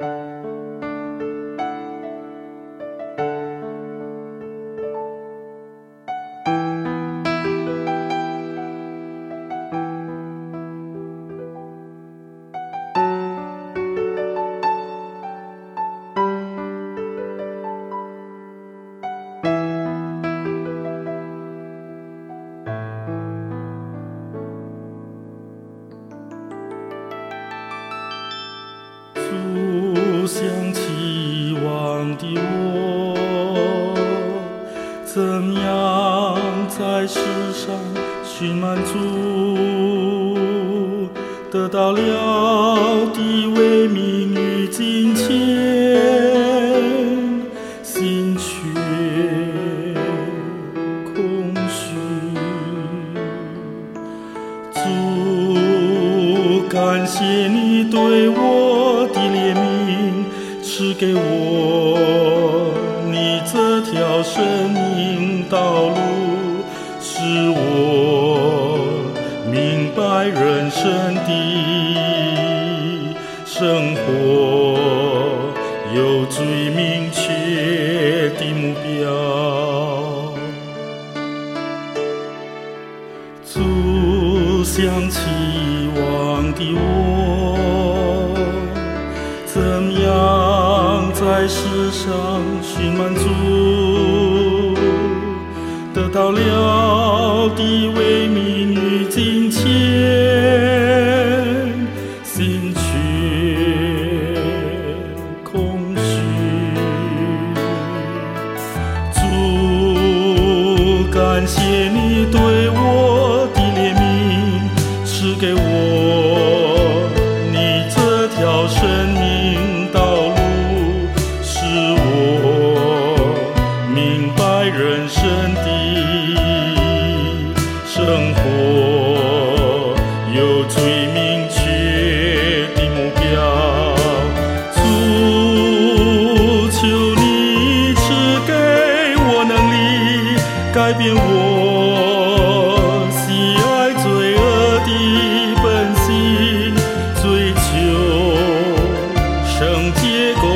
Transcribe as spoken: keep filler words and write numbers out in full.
主想期望的我，怎样在世上寻满足，得到了地位、名与金钱，心却空虚。主，感谢你对我的怜悯，赐给我你这条生命道路，使我明白人生的生活有最明确的目标。主想期望的我，怎样在世上寻满足，得到了地位、名与金钱，心却空虚。主，感谢你对我的怜悯，赐给我你这条生命道路，使我明白人生的生活有最明确的目标。主，求你赐给我能力，改变我喜爱罪恶的本性，追求圣洁公